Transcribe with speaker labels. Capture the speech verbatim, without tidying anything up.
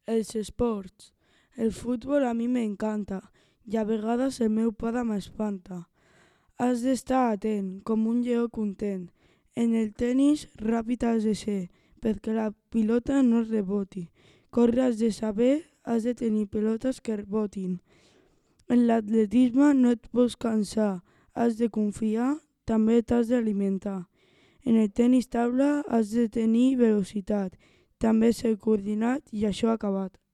Speaker 1: Els esports. El futbol a mi m'encanta i a vegades el meu pare m'espanta. Has d'estar atent, com un lleó content. En el tenis ràpid has de ser, perquè la pilota no reboti. Córrer has de saber, has de tenir pilotes que rebotin. En l'atletisme no et pots cansar, has de confiar, també t'has d'alimentar. En el tenis taula has de tenir velocitat, també ser coordinat i això acabat.